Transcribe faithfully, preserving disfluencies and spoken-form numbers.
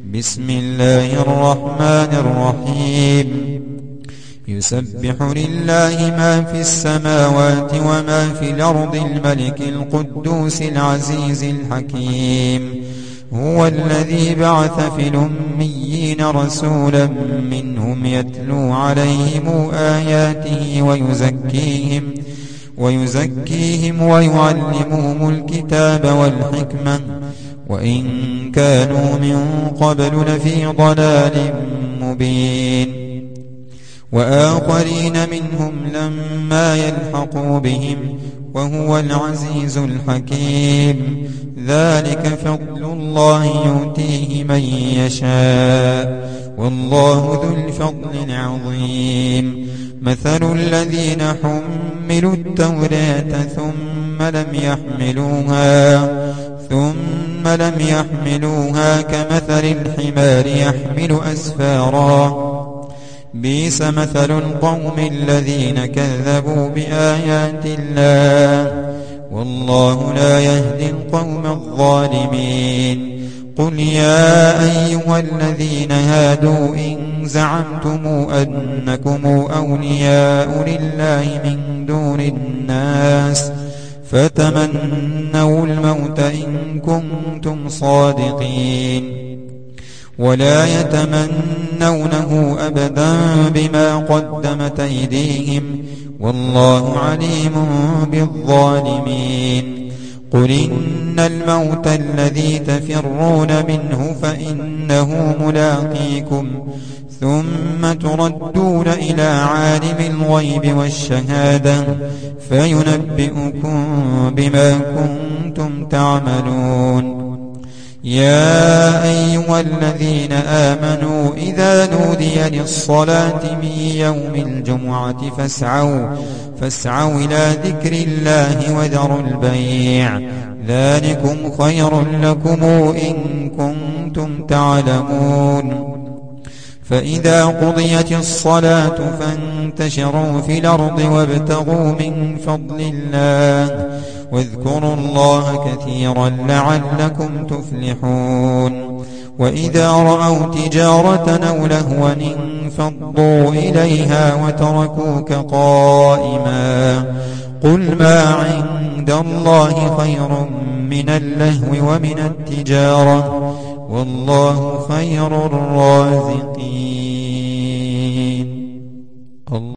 بسم الله الرحمن الرحيم يسبح لله ما في السماوات وما في الأرض الملك القدوس العزيز الحكيم هو الذي بعث في الأميين رسولا منهم يتلو عليهم آياته ويزكيهم ويزكيهم ويعلمهم الكتاب والحكمة وإن كانوا من قبل لفي ضلال مبين وآخرين منهم لما يلحقوا بهم وهو العزيز الحكيم ذلك فضل الله يؤتيه من يشاء والله ذو الفضل العظيم مثل الذين حملوا التوراة ثم لم يحملوها ثم لم يحملوها كمثل الحمار يحمل أسفارا بئس مثل القوم الذين كذبوا بآيات الله والله لا يهدي القوم الظالمين قل يا أيها الذين هادوا إن زعمتم أنكم أولياء لله من دون الناس فتمنوا الموت إن كنتم صادقين ولا يتمنونه أبدا بما قدمت أيديهم والله عليم بالظالمين قل إن الموت الذي تفرون منه فإنه ملاقيكم ثم تردون إلى عالم الغيب والشهادة فينبئكم بما كنتم تعملون يا أيها الذين آمنوا إذا نودي للصلاة من يوم الجمعة فاسعوا فاسعوا إلى ذكر الله وذروا البيع ذلكم خير لكم إن كنتم تعلمون فإذا قضيت الصلاة فانتشروا في الأرض وابتغوا من فضل الله واذكروا الله كثيرا لعلكم تفلحون وإذا رأوا تجارة أو لهوا انفضوا إليها وتركوك قائما قل ما عند الله خير من اللهو ومن التجارة والله خير الرازقين